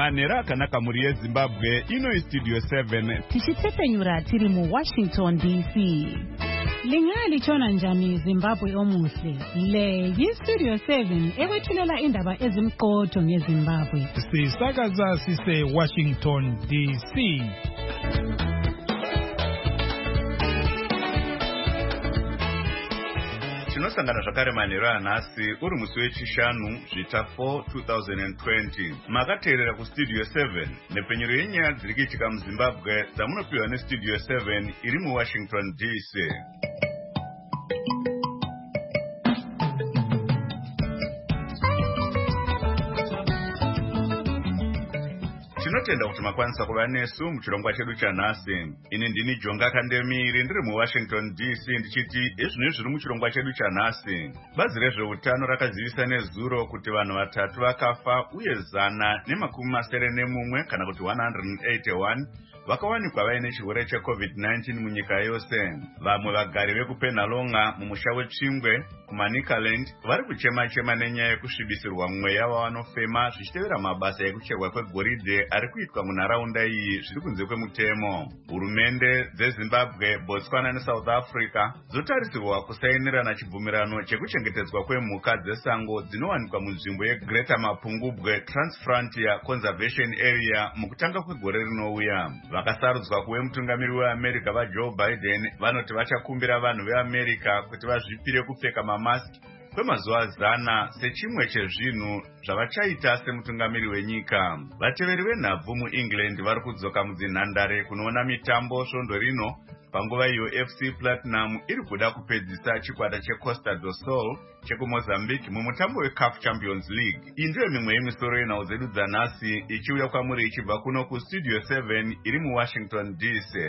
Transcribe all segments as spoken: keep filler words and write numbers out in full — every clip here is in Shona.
manera akanaka muri yeZimbabwe. Ino iStudio seven. Tichitepenyura tiri mu Washington D C. Lingali chona njani Zimbabwe omuhle. Le yiStudio seven ekwethulela indaba ezimqotho ngeZimbabwe. Sisakaza sise Washington D C. Tinosangana zvakare manheru anhasi uri musi wechishanu zvita four twenty twenty. Makateerera kuStudio seven nepenyero yenyaya dziri kuitika muZimbabwe dzamunopiwa neStudio seven iri muWashington D C. Tinotenda kuti makwanisa kuva nesu muchirongwa chedu chanhasi. Ini ndini Jonga Kandemiri ndiri muWashington D C ndichiti ezvino zviri muchirongwa chedu chanhasi. Bazi rezveutano rakazivisa nezuro kuti vanhu vatatu vakafa uye zana nemakumi masere nemumwe kana kuti one hundred eighty-one vakawanikwa vaine chirwere cheCovid nineteen munyika yose. Vamwe vagari vekuPenalonga mumusha weChingwe kuManicaland vari kuchema-chema nenyaya yekusvibisirwa mweya wavanofema zvichitevera mabasa ekucherwa kwegoridhe ari kuitwa munharaunda iyi zviri kunze kwemutemo. Hurumende dzeZimbabwe, Botswana neSouth Africa dzotarisirwa kusainirana chibvumirano chekuchengetedzwa kwemhuka dzesango dzinowanikwa munzvimbo yeGreater Mapungubwe Transfrontier Conservation Area mukutanga kwegore rinouya. Vakasarudzwa kuve mutungamiri weAmerica vaJoe Biden vanoti vachakumbira vanhu veAmerica kuti vazvipire kupfeka mamaski kwemazuva zana sechimwe chezvinhu zvavachaita semutungamiri wenyika. Vateveri venhabvu muEngland vari kudzoka mudzinhandare kunoona mitambo svondo rino panguva iyo F C Platinum iri kuda kupedzisa chikwata cheCosta do Sol chekuMozambique mumutambo weCAF Champions League. Iyi ndiyo mimwe yemisoro yenhau dzedu dzanhasi ichiuya kwamuri ichibva kuno kuStudio seven iri muWashington D C.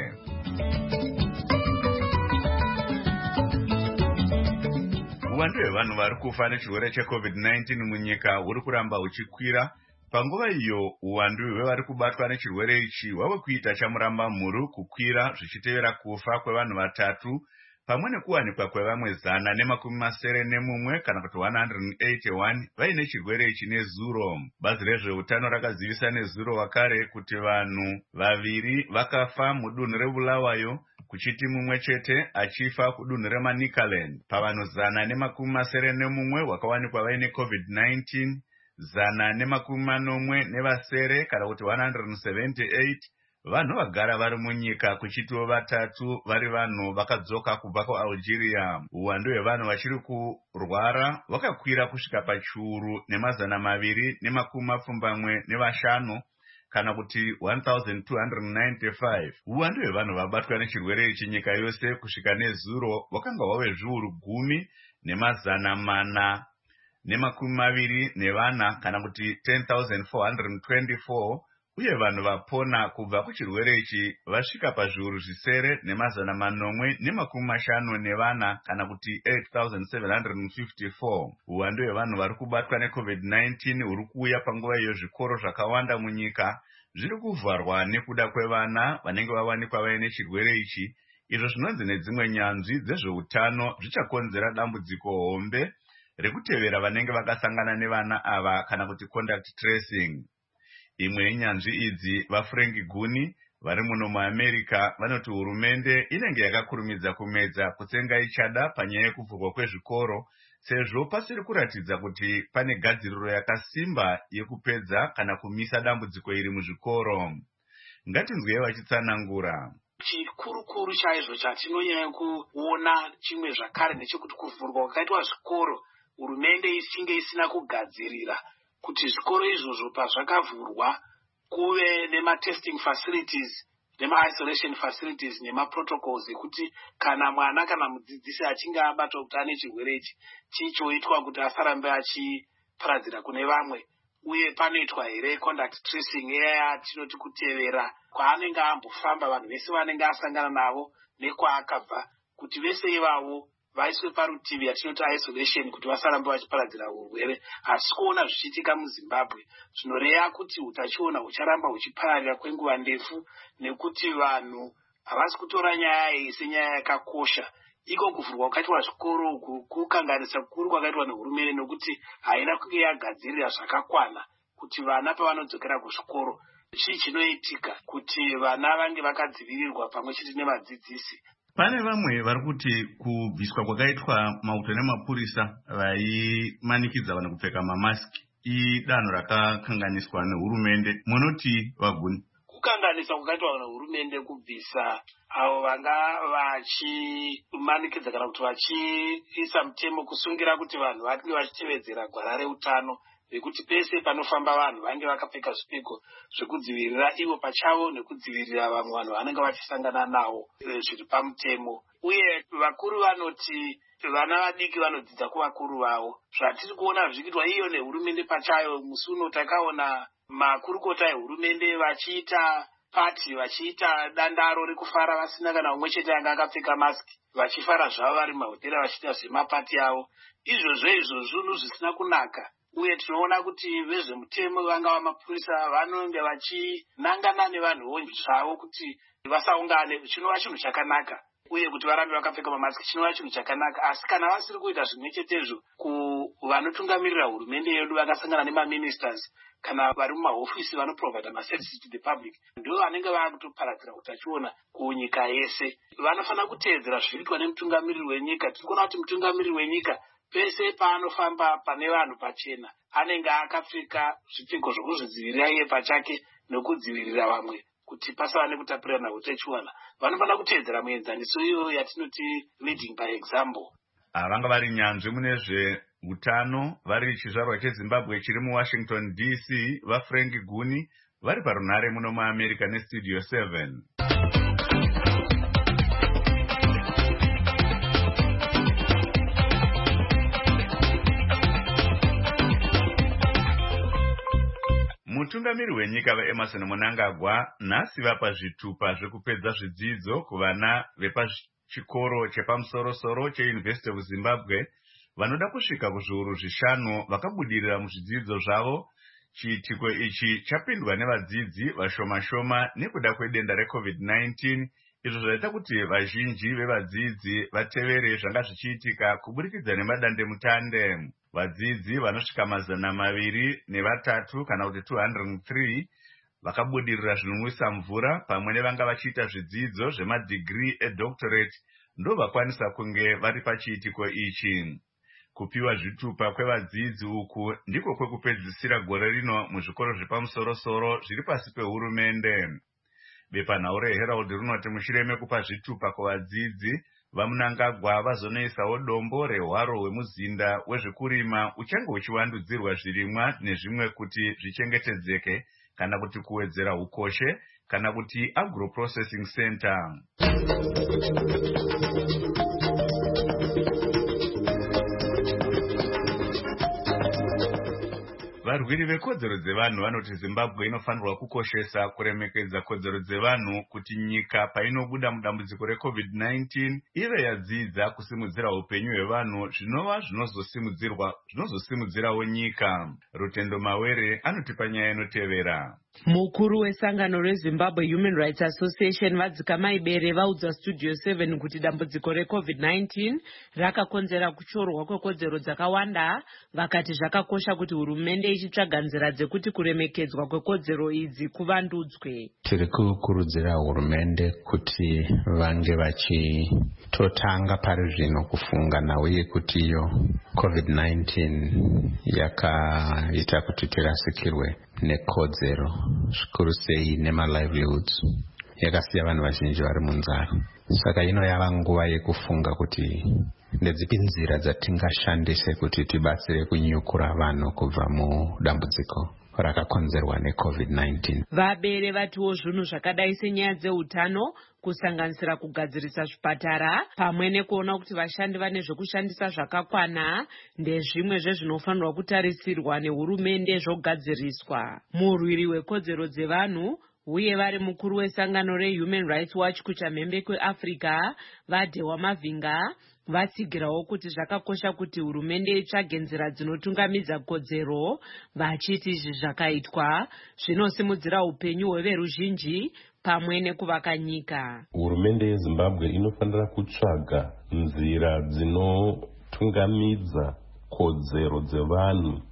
Uwandu hwevanhu vari kufa nechirwere cheCovid nineteen munyika huri kuramba huchikwira. Panguva iyo uwandu hwevari kubatwa nechirwere ichi hwave kuita chamuramba mhuru kukwira zvichitevera kufa kwevanhu vatatu pamwe nekuwanikwa kwevamwe zana nemakumi masere nemumwe kana kuti one hundred eighty-one vaine chirwere ichi nezuro. Bazi rezveutano rakazivisa nezuro wakare kuti vanhu vaviri vakafa mudunhu reBulawayo kuchiti mumwe chete achifa kudunhu reManicaland. Pavanhu zana nemakumi masere nemumwe wakawanikwa vaine COVID nineteen, zana nemakumi manomwe nevasere kana kuti one hundred seventy-eight vanhu vagara vari munyika kuchitiwo vatatu vari vanhu vakadzoka kubva kuAlgeria. Uwandu hwevanhu vachiri kurwara hwakakwira kusvika pachiuru nemazana maviri nemakumi mapfumbamwe nevashanu kana kuti one thousand two hundred ninety-five. Uwandu hwevanhu vabatwa nechirwere ichi nyika yose kusvika nezuro hwakanga hwave zviuru gumi nemazana mana nemakumi maviri nevana kana kuti ten thousand four hundred twenty-four, uye vanhu vapona kubva kuchirwere ichi vasvika pazviuru zvisere nemazana manomwe nemakumi mashanu nevana kana kuti eight thousand seven hundred fifty-four. Uwandu hwevanhu vari kubatwa neCovid nineteen huri kuuya panguva iyo zvikoro zvakawanda munyika zviri kuvharwa nekuda kwevana vanenge vawanikwa vaine chirwere ichi, izvo zvinonzi nedzimwe nyanzvi dzezveutano zvichakonzera dambudziko hombe rekutevera vanenge vakasangana nevana ava kana kuti contact tracing. Imwe yenyanzvi idzi vaFrank Guni vari muno muAmerica vanoti hurumende inenge yakakurumidza kumedza kutsenga ichada panyaya yekuvhurwa kwezvikoro sezvo pasiri kuratidza kuti pane gadziriro yakasimba yekupedza kana kumisa dambudziko iri muzvikoro. Ngatinzwei vachitsanangura. Chikurukuru chaizvo chatinonyanya kuona chimwe zvakare nechekuti kuvhurwa kwakaitwa zvikoro hurumende isinge isina kugadzirira kuti zvikoro izvozvo pazvakavhurwa kuve nema-testing facilities nema-isolation facilities nema-protocols ekuti kana mwana kana mudzidzisi achinge abatwa kuti ane chirwere ichi chichoitwa kuti asarambe achiparadzira kune vamwe, uye panoitwa here contact tracing eya tinoti kutevera kwaanenge ambofamba vanhu vese vanenge asangana navo nekwaakabva kuti vese ivavo vaiswe parutivi yatinoti isolation kuti vasarambe vachiparadzira urwere. Asi kuona zvichiitika muZimbabwe zvinoreya kuti utachiona hucharamba huchipararira kwenguva ndefu nekuti vanhu havasi kutora nyaya iyi senyaya yakakosha. Iko kuvhurwa kwakaitwa zvikoro kukanganisa kukuru kwakaitwa nehurumende nokuti haina kunge yagadzirira zvakakwana kuti vana pavanodzokera kuzvikoro chii chinoitika kuti vana vange vakadzivirirwa pamwe chete nevadzidzisi. Pane vamwe vari kuti kubviswa kwakaitwa mauto nemapurisa vaimanikidza vanhu kupfeka mamasiki idanho rakakanganiswa nehurumende. Munoti vaguni? Kukanganisa kwakaitwa nehurumende kubvisa avo vanga vachimanikidza kana kuti vachiisa mutemo kusungira kuti vanhu vange vachitevedzera gwara reutano vekuti pese panofamba vanhu vange vakapfeka zvipfeko zvekudzivirira ivo pachavo nekudzivirira vamwe vanhu vanenge vachisangana navo zviri pamutemo. Uye vakuru vanoti vana vadiki vanodzidza kuvakuru vavo. Zvatiri kuona zvichiitwa iyo nehurumende pachayo, musi uno takaona makurukota ehurumende vachiita pati vachiita dandaro rekufara vasina kana umwe chete anga akapfeka masiki, vachifara zvavo vari mahotera vachiita zvemapati avo. Izvozvo izvozvo zvisina kunaka. Uye tinoona kuti vezvemutemo vanga vamapurisa vanonge vachinangana nevanhuwo zvavo kuti vasaungane, chinova chinhu chakanaka. Uye kuti varambe vakapfeka mamasiki chinova chinhu chakanaka. Asi kana vasiri kuita zvimwe chetezvo kuvanotungamirira hurumende yedu vakasangana nemaministers kana vari mumahofisi vanoprovida maservices to the public, ndivo vanenge vakutoparadzira utachiona kunyika yese. Vanofanira kuteedzera zviriitwa nemutungamiriri wenyika. Tirikuona kuti mutungamiriri wenyika pese paanofamba pane vanhu pachena anenge akapfeka zvipfeko zvokuzvidzivirira iye pachake nokudzivirira vamwe kuti pasava nekutapurirana utachiona. Vanofanira kuteedzera muenzaniso iyo yatinoti leading by example. Vanga vari nyanzvi mune zveutano vari chizvarwa cheZimbabwe chiri muWashington D C vaFrank Guni vari parunhare muno muAmerica neStudio seven. Mutungamiri wenyika vaEmerson Mnangagwa nhasi vapa zvitupa zvekupedza zvidzidzo kuvana vepachikoro chepamusoro-soro cheUniversity of Zimbabwe vanoda kusvika kuzviuru zvishanu vakabudirira muzvidzidzo zvavo. Chiitiko ichi chapindwa nevadzidzi vashoma-shoma nekuda kwedenda reCovid nineteen, izvo zvaita kuti vazhinji vevadzidzi vatevere zvanga zvichiitika kuburikidza nemadandemutande. Vadzidzi vanosvika mazana maviri nevatatu kana kuti two hundred three vakabudirira zvinonwisa mvura pamwe nevanga vachiita zvidzidzo zvemadhigiri edoctorate ndo vakwanisa kunge vari pachiitiko ichi. Kupiwa zvitupa kwevadzidzi uku ndiko kwekupedzisira gore rino muzvikoro zvepamusoro-soro zviri pasi pehurumende. Bepanhau reHerald rinoti mushure mekupa zvitupa kuvadzidzi, vaMnangagwa vazonoisawo dombo rehwaro hwemuzinda wezvekurima uchange uchiwandudzirwa zvirimwa nezvimwe kuti zvichengetedzeke kana kuti kuwedzera ukoshe kana kuti agroprocessing center. Varwiri vekodzero dzevanhu vanoti Zimbabwe inofanirwa kukoshesa kuremekedza kodzero dzevanhu kuti nyika painobuda mudambudziko reCovid nineteen ive yadzidza kusimudzira upenyu hwevanhu zvinova zvinozosimudzirwa zvinozosimudzirawo nyika. Rutendo Mawere anoti panyaya inotevera. Mukuru wesangano reZimbabwe Human Rights Association Vadzikamai Bere vaudza Studio seven kuti dambudziko reCovid nineteen rakakonzera kuchorwa kwekodzero dzakawanda, vakati zvakakosha kuti hurumende ichitsvaga nzira dzekuti kuremekedzwa kwekodzero idzi kuvandudzwe. Tiri kukurudzira hurumende kuti vange vachitotanga pari zvino kufunga uye kuti iyo COVID nineteen yakaita kuti tirasikirwe nekodzero zvikuru sei nemalivelihoods, yakasiya vanhu vazhinji vari munzara. Saka ino yava nguva yekufunga kuti ndedzipi nzira dzatingashandise kuti tibatsire kunyukura vanhu kubva mudambudziko rakakonzerwa neCovid nineteen. Vabere vatiwo zvinhu zvakadai senyaya dzeutano kusanganisira kugadzirisa zvipatara pamwe nekuona kuti vashandi vane zvekushandisa zvakakwana ndezvimwe zvezvinofanirwa kutarisirwa nehurumende zvogadziriswa. Murwiri wekodzero dzevanhu uye vari mukuru wesangano reHuman Rights Watch kuchamhembe kweAfrica vaDhewa Mavhinga vatsigirawo kuti zvakakosha kuti hurumende itsvage nzira dzinotungamidza kodzero, vachiti izvi zvakaitwa zvinosimudzira upenyu hweveruzhinji pamwe nekuvaka nyika. Hurumende yeZimbabwe inofanira kutsvaga nzira dzinotungamidza kodzero dzevanhu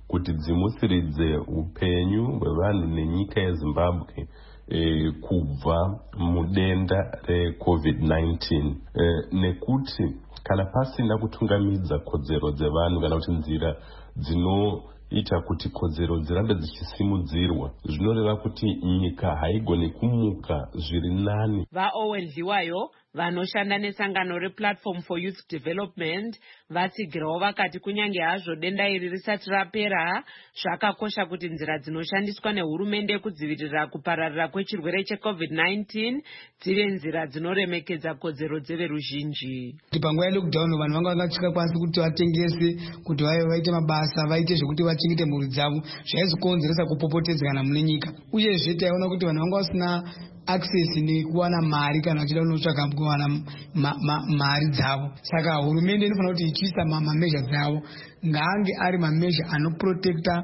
kuti dzimusiridze upenyu hwevanhu nenyika yeZimbabwe e, kubva mudenda recovid nineteen e, nekuti kana pasina kutungamidza kodzero dzevanhu kana kuti nzira dzinoita kuti kodzero dzirambe dzichisimudzirwa zvinoreva kuti nyika haigoni kumuka zviri nani. vaOwen Dliwayo vanoshanda nesangano replatform for youth development vatsigirawo vakati kunyange hazvo denda iri risati rapera zvakakosha kuti nzira dzinoshandiswa nehurumende kudzivirira kupararira kwechirwere checovid nineteen dzive nzira dzinoremekedza kodzero dzeveruzhinji. kuti panguva yelockdown vanhu vanga vasingakwanisi kuti vatengese kuti vaive vaite mabasa vaite zvekuti vachengete mhuri dzavo zvaizokonzeresa kupopotedzana mune nyika uyezve taiona kuti vanhu vanga vasina access nekuwana mari kana vachida kunotsvaka kuwana mari dzavo. Saka hurumende inofanira kuti ichiisa mamezha dzavo ngaange ari mamezha anoprotecta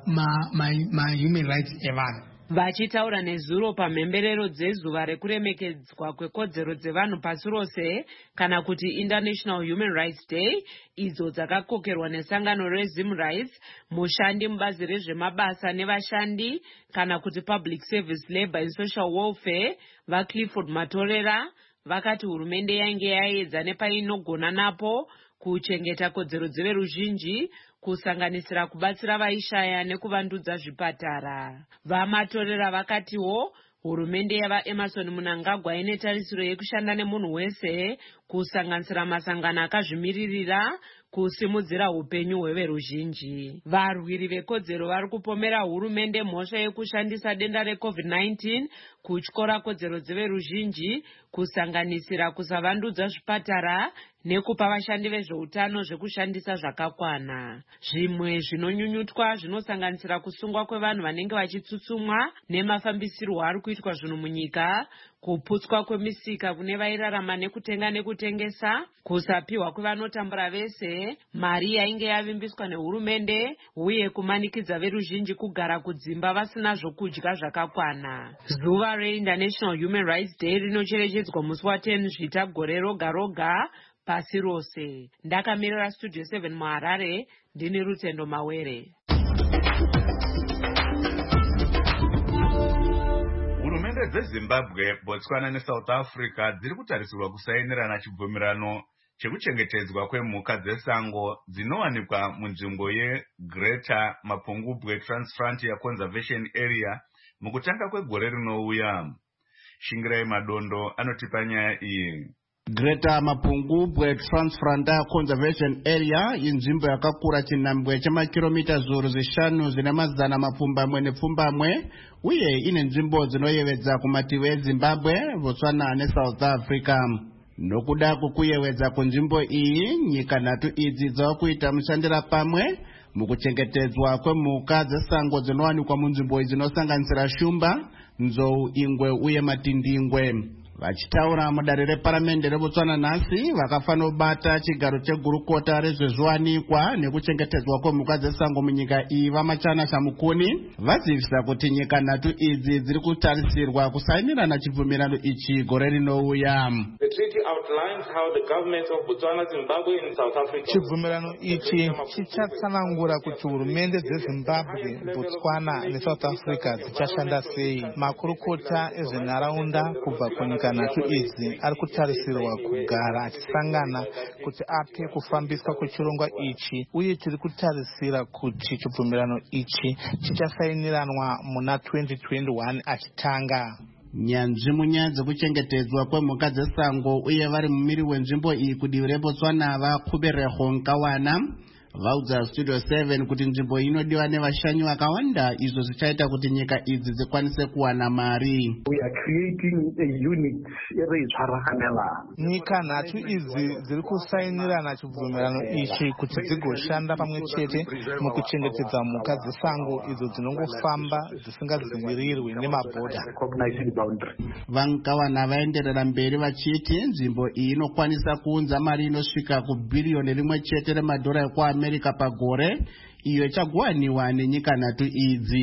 mahuman rights evanhu. Vachitaura nezuro pamhemberero dzezuva rekuremekedzwa kwekodzero dzevanhu pasi rose kana kuti International Human Rights Day idzo dzakakokerwa nesangano reZim Rights, mushandi mubazi rezvemabasa nevashandi kana kuti Public Service Labour and Social Welfare vaClifford Matorera vakati hurumende yainge yaedza nepainogona napo kuchengeta kodzero dzeveruzhinji kusanganisira kubatsira vaishaya nekuvandudza zvipatara. VaMatorera vakatiwo hurumende yava Emerson Mnangagwa ine tarisiro yekushanda nemunhu wese kusanganisira masangano akazvimiririra kusimudzira upenyu hweveruzhinji. Varwiri vekodzero vari kupomera hurumende mhosva yekushandisa denda recovid nineteen kutyora kodzero dzeveruzhinji kusanganisira kusavandudza zvipatara nekupa vashandi vezveutano zvekushandisa zvakakwana. Zvimwe zvinonyunyutwa zvinosanganisira kusungwa kwevanhu vanenge vachitsutsumwa nemafambisirwo ari kuitwa zvinhu munyika, kuputswa kwemisika kune vairarama nekutenga nekutengesa, kusapiwa kwevanotambura vese, mari yainge yavimbiswa nehurumende uye kumanikidza veruzhinji kugara kudzimba vasina zvokudya zvakakwana. Zuva reInternational Human Rights Day rinocherechedzwa musi wa ten Zvita gore roga roga pasi rose. Ndakamirira Studio seven muHarare, ndini Rutendo Mawere. Hurumende dzeZimbabwe, Botswana neSouth Africa dziri kutarisirwa kusainirana chibvumirano chekuchengetedzwa kwemhuka dzesango dzinowanikwa munzvimbo yeGreater Mapungubwe Transfrontier Conservation Area mukutanga kwegore rinouya. Shingirai Madondo anotipa nyaya iyi. Greater Mapungubwe Transfrontier Conservation Area inzvimbo yakakura chinhambwe chamakiromita zviuru zvishanu zvina mazana mapfumbamwe nepfumbamwe uye ine nzvimbo dzinoyevedza kumativi eZimbabwe, Botswana neSouth Africa. Nokuda kwekuyevedza kunzvimbo iyi, nyika nhatu idzi dzakuita mushandira pamwe mukuchengetedzwa kwemhuka dzesango dzinowanikwa munzvimbo dzinosanganisira shumba, nzou, ingwe uye matindingwe. Vachitaura mudare reparamende reBotswana nhasi vakafanobata chigaro chegurukota rezvezviwanikwa nekuchengetedzwa kwemhuka dzesango munyika iyi vaMachana Shamukuni vazivisa kuti nyika nhatu idzi dziri kutarisirwa kusainirana chibvumirano ichi gore rinouya. The treaty outlines how the governments of Botswana, Zimbabwe and South Africa. Chibvumirano ichi chichatsanangura kuti hurumende dzeZimbabwe, Botswana neSouth Africa dzichashanda sei. Makurukota ezvenharaunda kubva kunyika nhatu idzi ari kutarisirwa kugara achisangana kuti ape kufambiswa kwechirongwa ichi uye tiri kutarisira kuti chibvumirano ichi chichasainiranwa muna twenty twenty-one achitanga. Nyanzvi munyaya dzekuchengetedzwa kwemhuka dzesango uye vari mumiri wenzvimbo iyi kudivi reBotswana vaKhubereho Nkawana vaudza Studio seven kuti nzvimbo inodiwa nevashanyi vakawanda izvo zvichaita kuti nyika idzi dzikwanise kuwana mari. We are creating a unit eritsvarakanela. Nyika nhatu idzi dziri kusainirana chibvumirano ichi kuti dzigoshanda pamwe chete mukuchengetedza mhuka dzesango idzo dzinongofamba dzisingadzivirirwi nemabhodha. Vankawana vaenderera mberi vachiti nzvimbo iyi inokwanisa kuunza mari inosvika kubhiriyoni rimwe chete remadhora ekuAmerika pagore iyo ichagowaniwa nenyika nhatu idzi.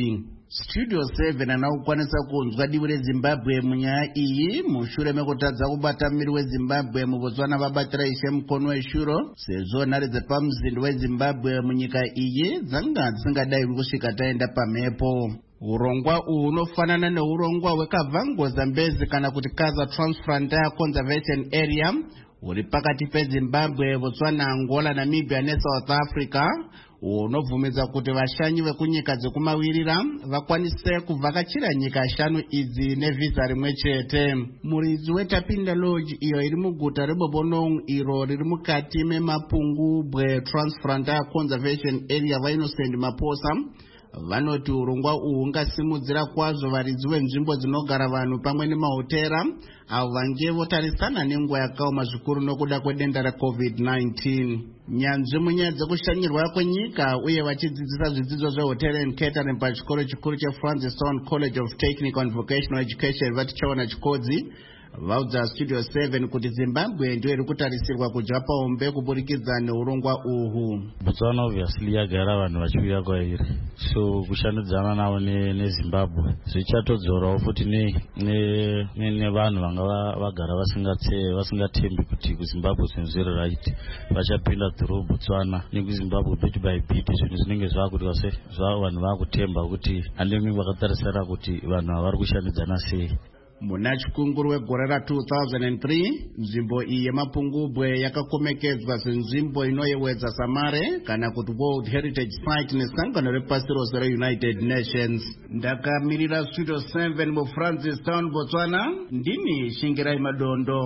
Studio seven anakukwanisa kunzwa diwi reZimbabwe munyaya iyi mushure mekutadza kubata mmiri weZimbabwe muBotswana vabatira ishe mukono weshuro sezvo nhare dzepamuzindi weZimbabwe munyika iyi dzanga dzisingadai kusvika taenda pamhepo. Urongwa uhu unofanana neurongwa hwekabvango Zambezi kana kuti Kaza Transfrontier Conservation Area uri pakati peZimbabwe, Botswana, Angola, Namibia neSouth Africa unobvumidza kuti vashanyi vekunyika dzekumawirira vakwanise kuvhakachira nyika shanu idzi nevhisa rimwe chete. Muridzi weTapinda Lodge iyo iri muguta reBobonong iro riri mukati memapungubwe Transfrontier Conservation Area vaInnocent Maposa vanoti urongwa uhu ungasimudzira kwazvo varidzi venzvimbo dzinogara vanhu pamwe nemahotera avo vange votarisana nenguva yakaoma zvikuru nokuda kwedenda reCovid nineteen. Nyanzvi munyaya dzekushanyirwa kwenyika uye vachidzidzisa zvidzidzo zvehotel and catering pachikoro chikuru cheFrancis Town College of Technical and Vocational Education vatichaona chikodzi vaudza Studio seven kuti Zimbabwe ndiyo iri kutarisirwa kudya paombe kuburikidza neurongwa uhu. Botswana obviously yagara vanhu vachiuya kwairi, so kushandidzana navo neZimbabwe zvichatodzorawo futi nevanhu vanga vagara vasingatembi kuti kuZimbabwe zvinhu zviri right vachapinda through Botswana nekuZimbabwe bit by bit zvinhu zvinenge zvakuti vanhu vakutemba kuti handimi vakatarisira kuti vanhu ava vari kushandidzana sei. Muna chikunguru wegore ra two thousand three nzvimbo iyi yemapungubwe yakakomekedzwa senzvimbo inoyewedza samare kana kuti World Heritage Site nesangano repasi rose reUnited Nations. Ndakamirira Studio seven muFrancis Town, Botswana, ndini Shingirai Madondo.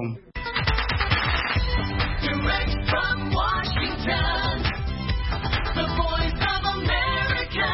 Direct from Washington, the voice of America.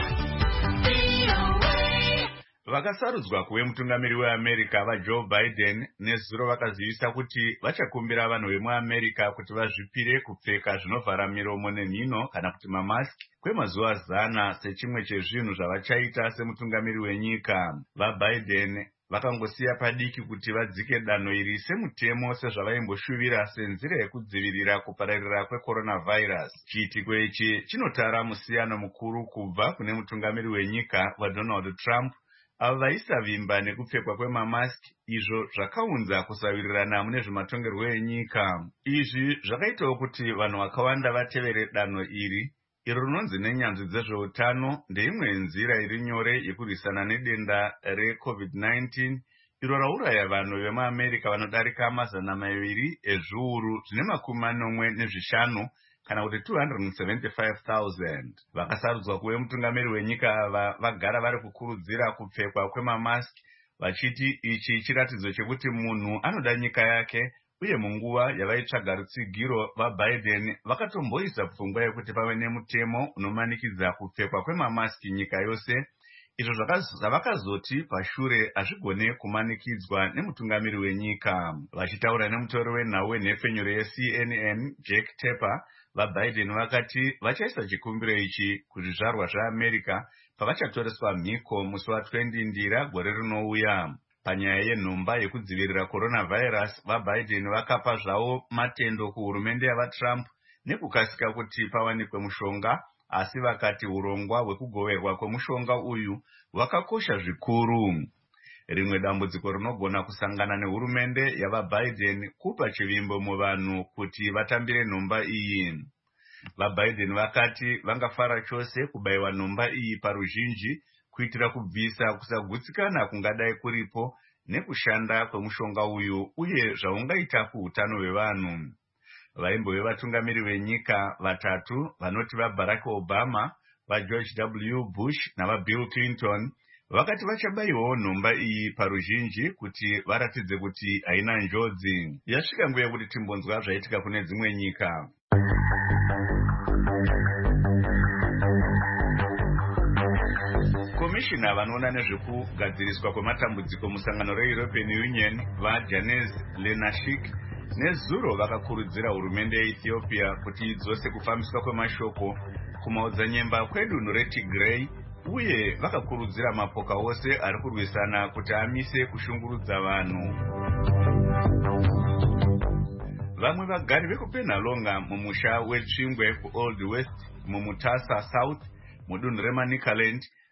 Vakasarudzwa kuve mutungamiri weAmerica vaJoe Biden nezuro vakazivisa kuti vachakumbira vanhu vemuAmerica kuti vazvipire kupfeka zvinovhara miromo nemhino kana kuti mamaski kwemazuva zana sechimwe chezvinhu zvavachaita semutungamiri wenyika. VaBiden vakangosiya padiki kuti vadzike danho iri semutemo sezvavaimboshuvirira senzira yekudzivirira kupararira kwecoronavirus. Chiitiko ichi chinotara musiyano mukuru kubva kune mutungamiri wenyika waDonald Trump avo vaisavimba nekupfekwa kwemamaski, izvo zvakaunza kusawirirana mune zvematongerwo enyika. Izvi zvakaitawo kuti vanhu vakawanda vatevere danho iri iro rinonzi nenyanzvi dzezveutano ndeimwe nzira iri nyore yekurwisana nedenda reCovid nineteen iro rauraya vanhu vemuAmerica vanodarika mazana maviri ezviuru zvine makumi manomwe nezvishanu kana kuti two hundred seventy-five thousand. Vakasarudzwa kuve mutungamiri wenyika ava vagara vari kukurudzira kupfekwa kwemamaski vachiti ichi chiratidzo chekuti munhu anoda nyika yake, uye munguva yavaitsvaga rutsigiro vaBiden vakatomboisa pfungwa yekuti pave nemutemo unomanikidza kupfekwa kwemamaski nyika yose, izvo zvavakazoti pashure hazvigone kumanikidzwa nemutungamiri wenyika. Vachitaura nemutauri wenhau wenhefenyuro yeC N N Jack Tapper, vaBiden vakati vachaisa chikumbiro ichi kuzvizvarwa zveAmerica pavachatoreswa mhiko musi wa20 ndira gore rinouya. Panyaya yenhomba yekudzivirira coronavirus, vaBiden vakapa zvavo matendo kuhurumende yavaTrump nekukasika kuti pawanikwe mushonga, asi vakati urongwa hwekugoverwa kwemushonga uyu hwakakosha zvikuru. Rimwe dambudziko rinogona kusangana nehurumende yavaBiden kupa chivimbo muvanhu kuti vatambire nhomba iyi. VaBiden vakati vangafara chose kubayiwa nhomba iyi paruzhinji kuitira kubvisa kusagutsikana kungadai kuripo nekushanda kwemushonga uyu uye zvaungaita kuutano hwevanhu. Vaimbove vatungamiri venyika vatatu vanoti vaBarack Obama, vaGeorge W Bush navaBill Clinton vakati vachabayiwawo nhomba iyi paruzhinji kuti varatidze kuti haina njodzi. Yasvika nguva yekuti timbonzwa zvaitika kune dzimwe nyika. Komishina vanoona nezvekugadziriswa kwematambudziko musangano reEuropean Union vaJanes Lenashik nezuro vakakurudzira hurumende yeEthiopia kuti idzose kufambiswa kwemashoko kumaodzanyemba kwedunhu reTigray, uye vakakurudzira mapoka ose ari kurwisana kuti amise kushungurudza vanhu. Vamwe vagari vekuPenhalonga mumusha wetsvingwe kuOld West mumutasa South mudunhu reManicaland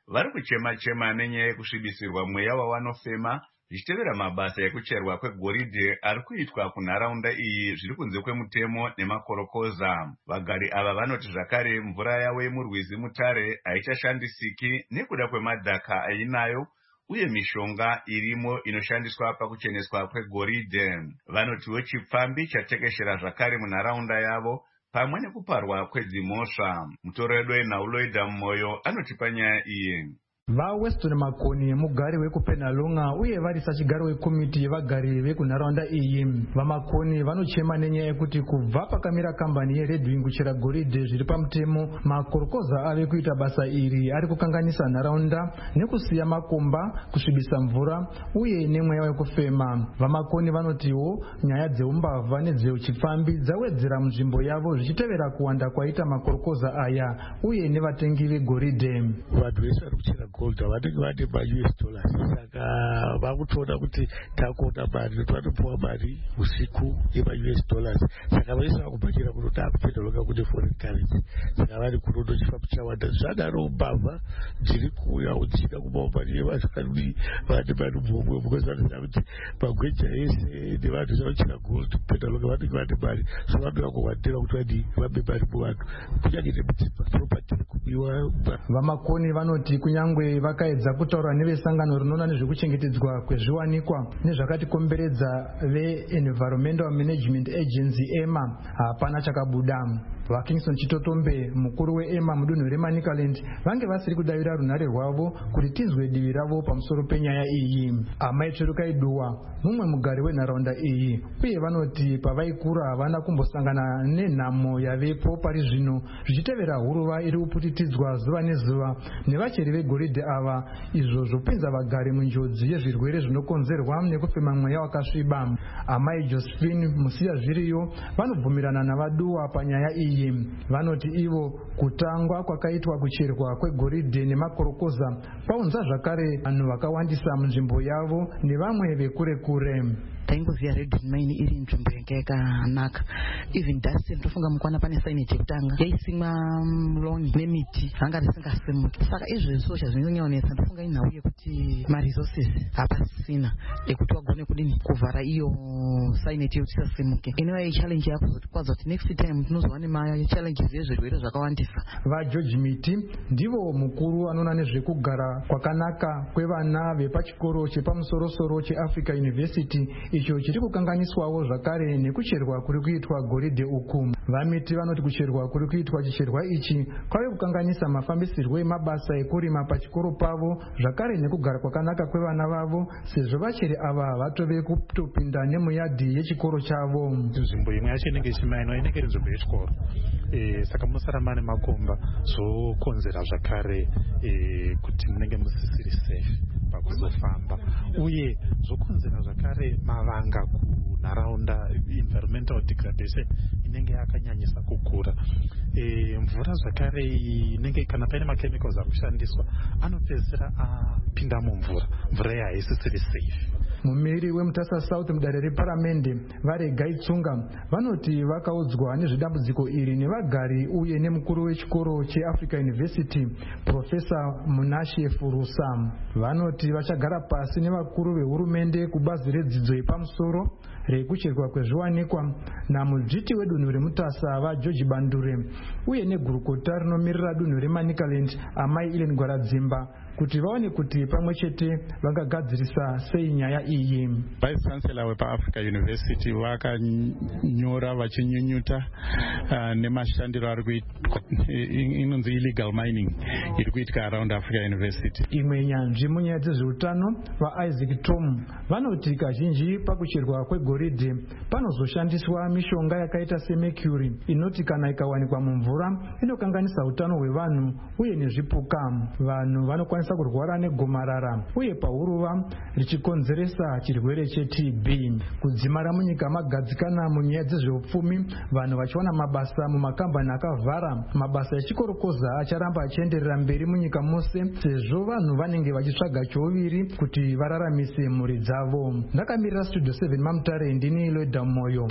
vari kuchema-chema nenyaya yekusvibisirwa mweya wavanofema zvichitevera mabasa ekucherwa kwegoridhe ari kuitwa kunharaunda iyi zviri kunze kwemutemo nemakorokoza. Vagari ava vanoti zvakare mvura yavo yemurwizi Mutare haichashandisiki nekuda kwemadhaka ainayo uye mishonga irimo inoshandiswa pakucheneswa kwegoridhe. Vanotiwo chipfambi chatekeshera zvakare munharaunda yavo pamwe nekuparwa kwedzimhosva. Mutoredo weNhauloida Moyo anotipa nyaya iyi. VaWeston Makoni mugari wekuPenalonga uye vari sachigaro wekomiti yevagari vekunharaunda iyi. VaMakoni vanochema nenyaya yekuti kubva pakamira kambani yeRedwing kuchera goridhe zviri pamutemo, makorokoza ave kuita basa iri ari kukanganisa nharaunda nekusiya makomba, kusvibisa mvura uye nemweya wekufema. VaMakoni vanotiwo nyaya dzeumbavha nedzeuchipfambi dzawedzera munzvimbo yavo zvichitevera kuwanda kwaita makorokoza aya uye nevatengi vegoridhe. Vanhu vese vari kuchera gold vanenge vane ma-U S dollars, saka vakutoona kuti takuona mari vanopuwa mari usiku yema-U S dollars, saka vese vakubhakira kunoda kupendoloka kune foreign currency, saka vari kunono chifambo chawanda. Zvadaro mbavha dziri kuuya udzida kupawo mari yevasikani vane mari mhomwe, because vanoziva kuti magweja ese nevanhu vanochera gold kupendoloka vanenge vane mari, so vanoda kuwandira kuti vadi vabe mari muvanhu kunyange nemudzimba property kubiwa. VaMakoni vanoti kunyangwe vakaedza kutaura nevesangano rinoona nezvekuchengetedzwa kwezviwanikwa nezvakatikomberedza veEnvironmental Management Agency EMA, hapana chakabuda. VaKingston Chitotombe, mukuru weEMA mudunhu reManicaland, vange vasiri kudavira runhare rwavo kuti tizwe divi ravo pamusoro penyaya iyi. Amai Cherukaiduwa mumwe mugari wenharaunda iyi, uye vanoti pavaikura havana kumbosangana nenhamo yavepo pari zvino zvichitevera huruva iri kuputitidzwa zuva nezuva nevacheri vegoridhe ava, izvo zvopinza vagari munjodzi yezvirwere zvinokonzerwa nekufema mweya wakasviba. Amai Josephine Musiya Zviriyo vanobvumirana navaduwa panyaya iyi. Vanoti ivo kutangwa kwakaitwa kucherwa kwegoridhe nemakorokoza paunza zvakare vanhu vakawandisa munzvimbo yavo nevamwe vekure kure. taingoziva Red Mine iri nzvimbo yanga yakanaka. Even dust ndofunga mukwana pane signage yekutanga yaisimwa lawn nemiti vanga risingasimuki. Saka izvezvo chazvinonyanyonesa ndofunga inhau yekuti maresources hapasisina ekuti vagone kudini kuvhara iyo signage yekuti isasimuke. Inova challenge yako kuti kwaza kuti next time tinozova nemachallenges ezvirwere zvakawandisa. VaGeorge Miti ndivo mukuru anoona nezvekugara kwakanaka kwevana vepachikoro chepamusorosoro cheAfrica University, icho chiri kukanganiswawo zvakare nekucherwa kuri kuitwa goridhe uku. VaMiti vanoti kucherwa kuri kuitwa chicherwa ichi kwave kukanganisa mafambisirwo emabasa ekurima pachikoro pavo zvakare nekugara kwakanaka kwevana vavo, sezvo vacheri ava vatove kutopinda nemuyadhi yechikoro chavo. Nzvimbo imwe yacho inenge ichimainwa inenge iri nzvimbo yechikoro, e, saka musarama nemakomba zvokonzera zvakare e, kuti munenge musisiri safe pakuzofamba, uye zvokonzera zvakare mavanga kunharaunda, environmental degradation inenge yakanyanyisa kukura. E, mvura zvakare inenge kana paine machemicals ari kushandiswa anopedzisira apinda mumvura, mvura iyi haisisiri safe. Mumiri weMutasa South mudare reparamende Varega Itsunga vanoti vakaudzwa nezvedambudziko iri nevagari uye nemukuru wechikoro cheAfrica University Professor Munashe Furusa. Vanoti vachagara pasi nevakuru vehurumende kubazi redzidzo yepamusoro rekucherwa kwezviwanikwa namudzviti wedunhu reMutasa vaGeorge Bandure uye negurukota rinomirira dunhu reManicaland Amai Ellen Gwaradzimba kuti vaone kuti pamwe chete vangagadzirisa sei nyaya iyi. Vice Chancellor wepaAfrica University vakanyora vachinyunyuta uh, nemashandiro ari kuitwa inonzi illegal mining iri kuitika around Africa University. Imwe nyanzvi munyaya dzezveutano vaIsaac Tom vanoti kazhinji pakucherwa kwegoridhe panozoshandiswa mishonga yakaita semercury inoti kana ikawanikwa mumvura inokanganisa utano hwevanhu uye nezvipuka. Vanhu vanokwanisa kurwara negomarara uye pahuruva richikonzeresa chirwere cheT B. Kudzimara munyika magadzikana munyaya dzezveupfumi, vanhu vachiwana mabasa mumakambani akavhara, mabasa echikorokoza acharamba achienderera mberi munyika mose sezvo vanhu vanenge vachitsvaga chouviri kuti vararamise mhuri dzavo. Ndakamirira Studio seven Mamutare, ndini Loida Moyo.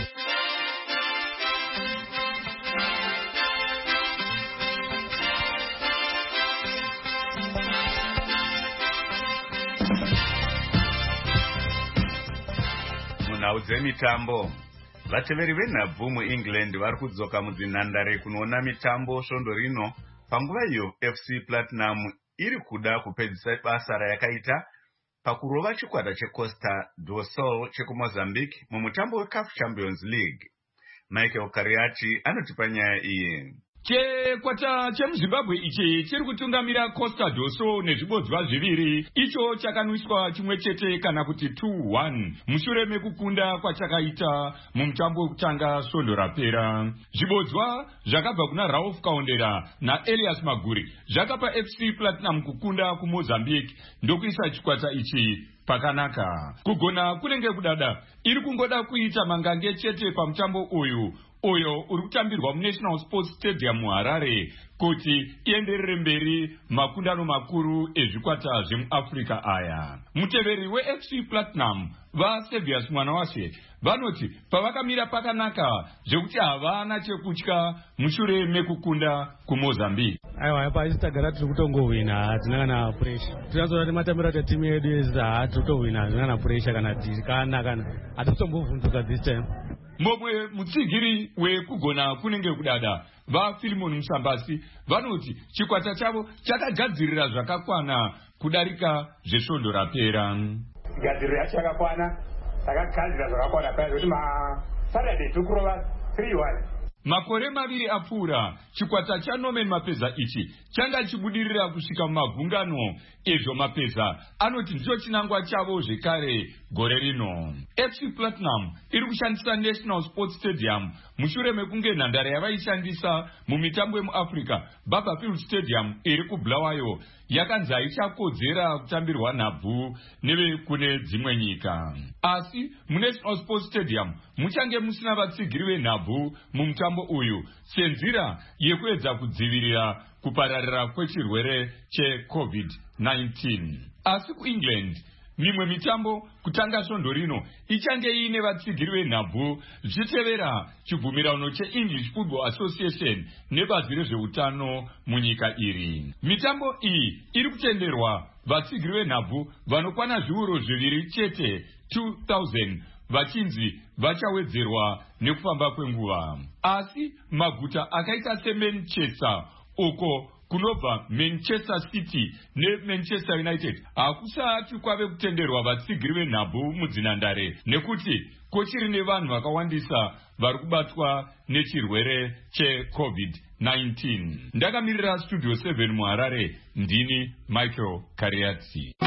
Munhau dzemitambo, vateveri venhabvu muEngland vari kudzoka mudzinhandare kunoona mitambo svondo rino panguva iyo F C Platinum iri kuda kupedzisa basa rayakaita pakurova chikwata cheCosta do Sol chekuMozambique mumutambo weCAF Champions League. Michael Kariati anotipa nyaya iyi. Chikwata chemuZimbabwe ichi chiri kutungamira Costa do Sol nezvibodzwa zviviri, icho chakanwiswa chimwe chete kana kuti two one mushure mekukunda kwachakaita mumutambo wekutanga svondo rapera. Zvibodzwa zvakabva kuna Ralph Kaondera naElias Maguri zvakapa F C Platinum kukunda kuMozambique ndokuisa chikwata ichi pakanaka. Kugona kunenge kudada, iri kungoda kuita mangange chete pamutambo uyu uyo uri kutambirwa muNational Sports Stadium muHarare kuti ienderere mberi makundano makuru ezvikwata zvemuAfrica aya. Muteveri weF C Platinum vaSevius Mwanawashe vanoti pavakamira pakanaka zvekuti havana chekutya mushure mekukunda kuMozambique. Aiwa hapa isi tagara tiri kutongohwina hatina kana pressure. Tinazoona matambiro ati timu yedu yezi hati kutohwina hazina kana pressure kana kana kana hatitombovhunduka this time. Momwe mutsigiri wekugona kunenge kudada vaFilimon Musambasi vanoti chikwata chavo chakagadzirira zvakakwana kudarika zvesvondo rapera. Gadzirira yacho yakakwana, takagadzirira zvakakwana paya kuti ma Saturday tukurova three one. Makore maviri apfuura, chikwata chaNorman Mapeza ichi changa chibudirira kusvika mumagungano ezvo Mapeza anoti ndicho chinangwa chavo zvekare gore rino. F C Platinum iri kushandisa National Sports Stadium mushure mekunge nhandare yavaishandisa mumitambo yemuAfrica Barberfield Stadium iri kuBulawayo yakanzi haichakodzera kutambirwa nhabvu nevekune dzimwe nyika. Asi muNational Sports Stadium muchange musina vatsigiri venhabvu mumutambo uyu senzira yekuedza kudzivirira kupararira kwechirwere cheCovid nineteen. Asi kuEngland mimwe mitambo kutanga svondo rino ichange iine vatsigiri venhabvu zvichitevera chibvumirano cheEnglish Football Association nebazi rezveutano munyika iri. Mitambo iyi iri kutenderwa vatsigiri venhabvu vanokwana zviuru zviviri chete two thousand vachinzi vachawedzerwa nekufamba kwenguva. Asi maguta akaita seManchester uko kunobva Manchester City neManchester United hakusati kwave kutenderwa vatsigiri venhabvu mudzinhandare nekuti kochiri nevanhu vakawandisa vari kubatwa nechirwere cheCovid nineteen. Ndakamirira Studio seven muHarare, ndini Michael Kariatsi.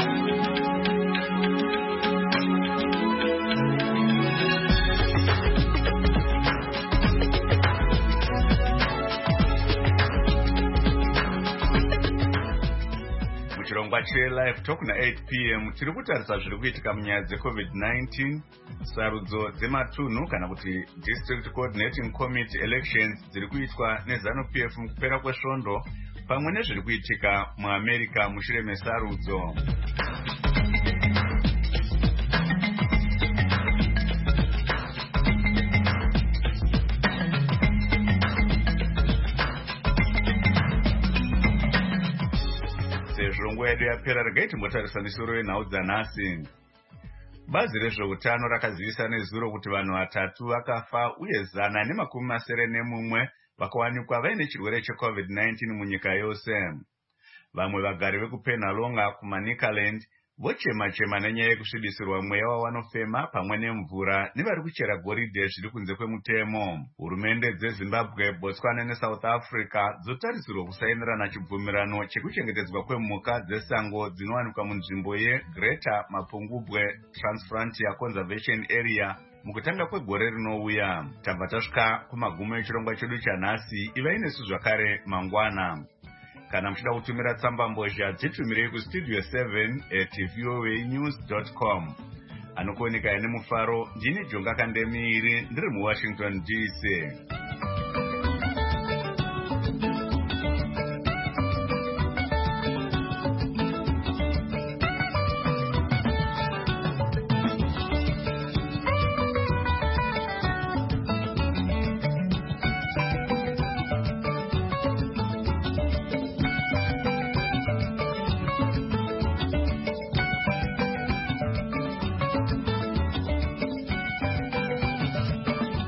Chirongwa cheLive Talk na eight p m tiri kutarisa zviri kuitika munyaya dzeCovid nineteen, sarudzo dzematunhu kana kuti District Coordinating Committee elections dziri kuitwa neZANU-P F mukupera kwesvondo, pamwe nezviri kuitika muAmerica mushure mesarudzo. Nguva yedu yapera, regai timbotarisa misoro yenhau dzanhasi. Bazi rezveutano rakazivisa nezuro kuti vanhu vatatu vakafa uye zana nemakumi masere nemumwe vakawanikwa vaine chirwere cheCovid nineteen munyika yose. Vamwe vagari vekuPenalonga kuManicaland vochema-chema nenyaya yekusvibisirwa mweya wavanofema pamwe nemvura nevari kuchera goridhe zviri kunze kwemutemo. Hurumende dzeZimbabwe, Botswana neSouth Africa dzotarisirwa kusainirana chibvumirano chekuchengetedzwa kwemhuka dzesango dzinowanikwa munzvimbo yeGreater Mapungubwe Transfrontier Conservation Area mukutanga kwegore rinouya. Tabva tasvika kumagumo echirongwa chedu chanhasi. Ivai nesu zvakare mangwana. Kana muchida kutumira tsamba mbozha titumirei kustudio seven at voa news dot com. Anokuoneka ine mufaro, ndini Jonga Kandemiri ndiri muWashington D C.